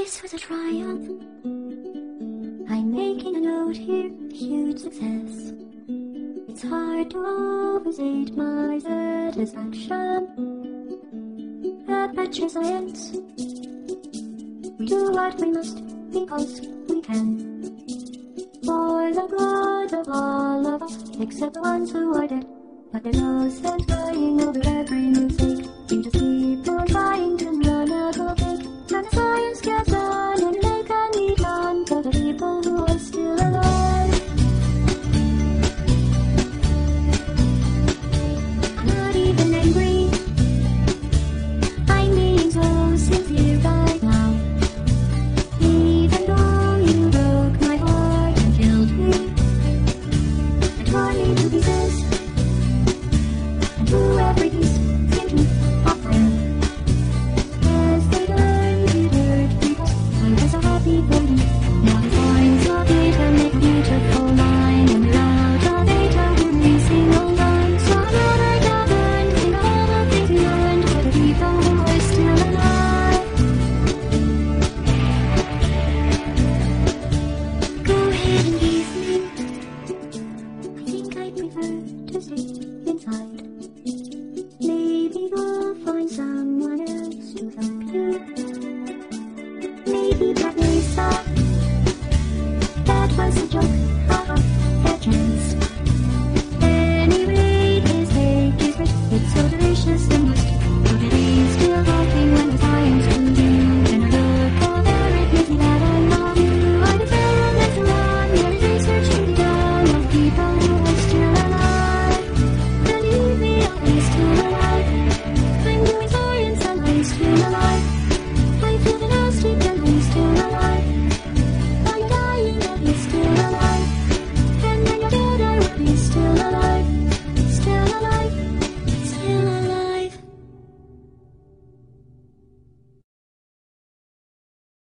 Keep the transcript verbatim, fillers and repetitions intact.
This was a triumph. I'm making a note here, a huge success. It's hard to overstate my satisfaction. Adventure science. We do what we must because we can. For the good of all of us, except the ones who are dead. But there's no sense